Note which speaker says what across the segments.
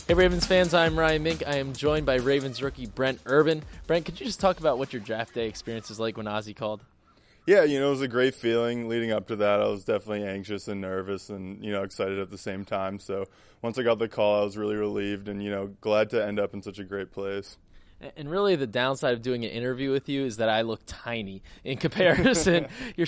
Speaker 1: Hey Ravens fans, I'm Ryan Mink. I am joined by Ravens rookie Brent Urban. Brent, could you just talk about what your draft day experience was like when Ozzie called?
Speaker 2: Yeah, it was a great feeling leading up to that. I was definitely anxious and nervous and, excited at the same time. So once I got the call, I was really relieved and, glad to end up in such a great place.
Speaker 1: And really the downside of doing an interview with you is that I look tiny in comparison. You're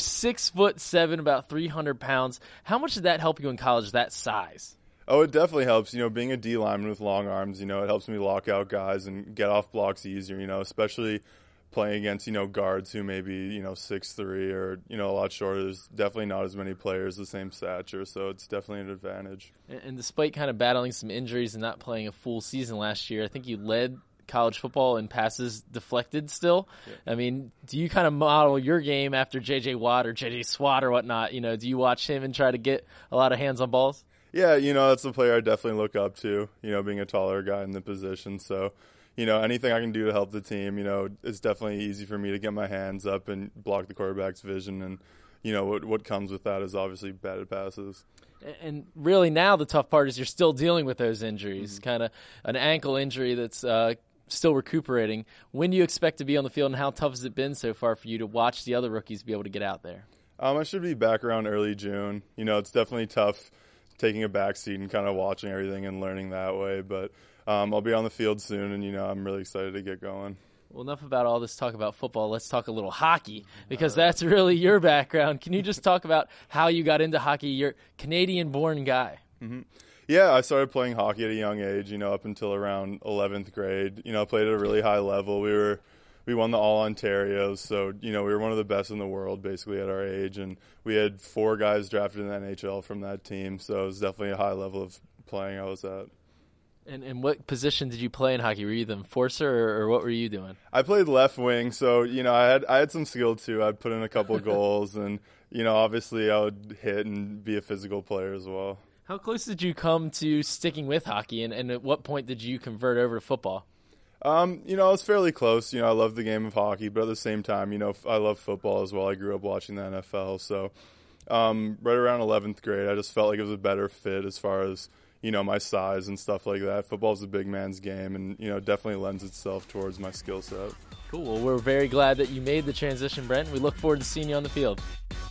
Speaker 1: 6'7", about 300 pounds. How much did that help you in college, that size?
Speaker 2: Oh, it definitely helps. Being a D lineman with long arms, it helps me lock out guys and get off blocks easier, especially playing against, guards who may be, 6'3" or, a lot shorter. There's definitely not as many players the same stature, so it's definitely an advantage.
Speaker 1: And despite kind of battling some injuries and not playing a full season last year, I think you led college football in passes deflected still. Yeah. I mean, do you kind of model your game after J.J. Watt or J.J. Swat or whatnot? Do you watch him and try to get a lot of hands on balls?
Speaker 2: Yeah, that's the player I definitely look up to, being a taller guy in the position. So, anything I can do to help the team, it's definitely easy for me to get my hands up and block the quarterback's vision. And, what comes with that is obviously batted passes.
Speaker 1: And really now the tough part is you're still dealing with those injuries, kind of an ankle injury that's still recuperating. When do you expect to be on the field, and how tough has it been so far for you to watch the other rookies be able to get out there?
Speaker 2: I should be back around early June. It's definitely tough taking a back seat and kind of watching everything and learning that way. But I'll be on the field soon, and, I'm really excited to get going.
Speaker 1: Well, enough about all this talk about football. Let's talk a little hockey, because that's really your background. Can you just talk about how you got into hockey? You're a Canadian-born guy.
Speaker 2: Mm-hmm. Yeah, I started playing hockey at a young age, up until around 11th grade. I played at a really high level. We won the All-Ontario, so, we were one of the best in the world basically at our age, and we had 4 guys drafted in the NHL from that team, so it was definitely a high level of playing I was at.
Speaker 1: And what position did you play in hockey? Were you the enforcer, or what were you doing?
Speaker 2: I played left wing, so, I had some skill too. I'd put in a couple goals, and, obviously I would hit and be a physical player as well.
Speaker 1: How close did you come to sticking with hockey, and at what point did you convert over to football?
Speaker 2: I was fairly close. I love the game of hockey, but at the same time, I love football as well. I grew up watching the NFL, so right around 11th grade, I just felt like it was a better fit as far as, my size and stuff like that. Football's a big man's game, and, definitely lends itself towards my skill set.
Speaker 1: Cool. Well, we're very glad that you made the transition, Brent. We look forward to seeing you on the field.